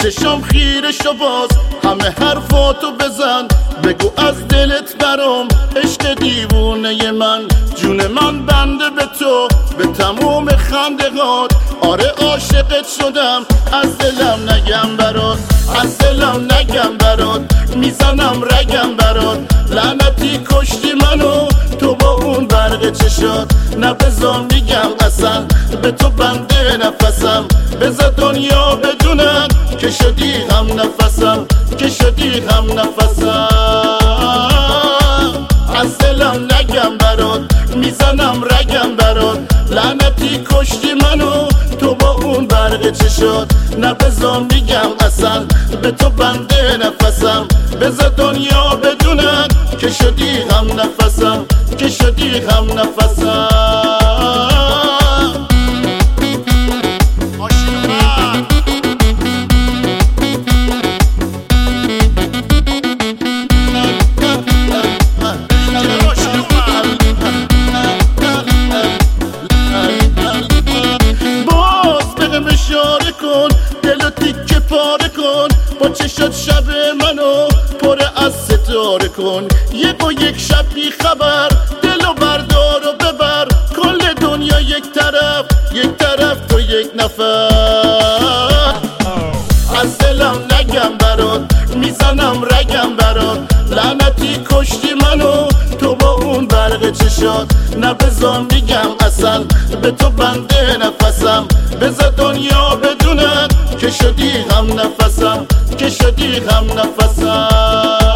چشام خیره شو باز همه حرفاتو بزن بگو از دلت برام عشق دیوونه من جون من بنده به تو به تموم خندهات آره عاشقت شدم از دلم نگم برات از دلم نگم برات میزنم رگم برات لعنتی کشتی منو تو با اون برق چشات نه بزا میگم اصلا به تو بنده نفسم بذار دنیا بدونن که شدی هم نفسم که شدی هم نفسم از دلم نگم برات میزنم رگم برات لعنتی کشتی منو تو با اون برق چشات نه بزا میگم اصلا به تو بنده نفسم بذار دنیا بدونن که شدی هم نفسم که شدی هم نفسم اشاره کن دلو تیکه پاره کن با چشات شب منو پر از ستاره کن یک و یک شب بی خبر دلو بردار و ببر کل دنیا یک طرف تو یک نفر از دلم نگم برات میزنم رگم برات لعنتی کشتی منو تو با اون برق چشات نه بزا میگم اصلا به تو بنده نفسم بذار دنیا بدونن که شدی هم نفسم که شدی هم نفسم